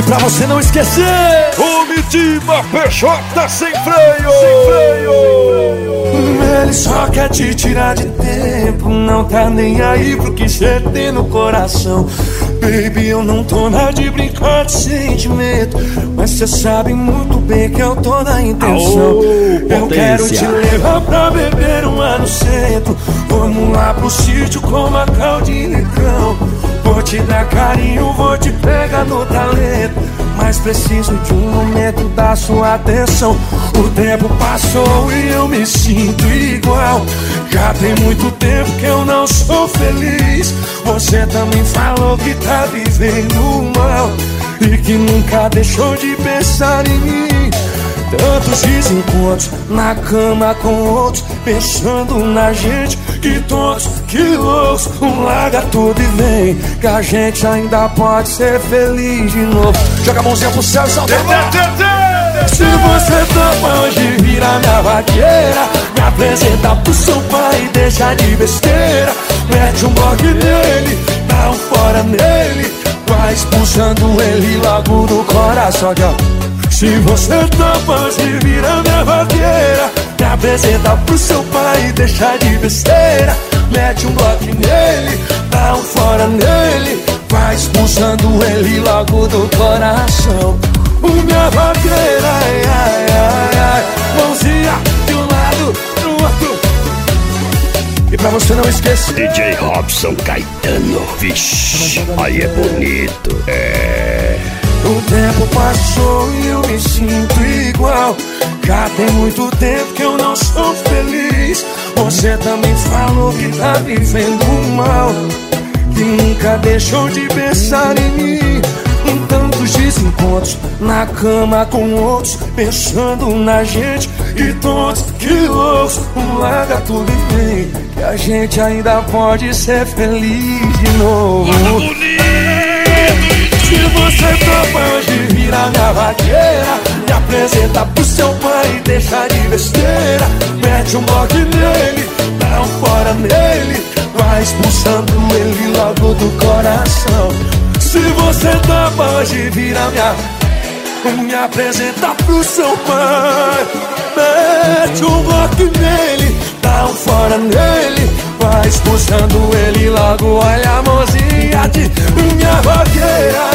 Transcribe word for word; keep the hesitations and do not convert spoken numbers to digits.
pra você não esquecer, o Mitima P J sem freio, sem freio. Ele só quer te tirar de tempo, não tá nem aí pro que cê tem no coração. Baby, eu não tô na de brincar de sentimento, mas cê sabe muito bem que eu tô na intenção. Aô, eu quero te levar pra beber um ano centro. Vamos lá pro sítio com Macau de negrão. Vou te dar carinho, vou te pegar no talento, mas preciso de um momento da sua atenção. O tempo passou e eu me sinto igual. Já tem muito tempo que eu não sou feliz. Você também falou que tá vivendo mal e que nunca deixou de pensar em mim. Tantos desencontros na cama com outros, pensando na gente, que todos, que loucos. Larga tudo e vem, que a gente ainda pode ser feliz de novo. Joga a mãozinha pro céu e solta. Se você topa hoje, vira minha vaqueira, me apresenta pro seu pai e deixa de besteira. Mete um bloco nele, dá um fora nele, vai expulsando ele logo do coração. Se você topa hoje, vira minha vaqueira, me apresenta pro seu pai e deixa de besteira. Mete um bloco nele, dá um fora nele, vai expulsando ele logo do coração. O minha vaqueira, ai, ai, ai, ai, mãozinha de um lado pro outro. E pra você não esquecer, D J Robson Caetano, vixe, aí é bonito, é. O tempo passou e eu me sinto igual. Já tem muito tempo que eu não sou feliz. Você também falou que tá vivendo mal, que nunca deixou de pensar em mim. Em tantos desencontros na cama com outros, pensando na gente, e todos, que loucos. Larga tudo e vem, que a gente ainda pode ser feliz de novo. Se você topa hoje, vira minha vaqueira, me apresenta pro seu pai e deixa de besteira. Mete um bloco nele, dá um fora nele, vai expulsando ele logo do coração. Se você topa hoje, vira minha, me apresenta pro seu pai. Mete um bloco nele, dá um fora nele, vai expulsando ele logo. Olha a mãozinha de minha vaqueira.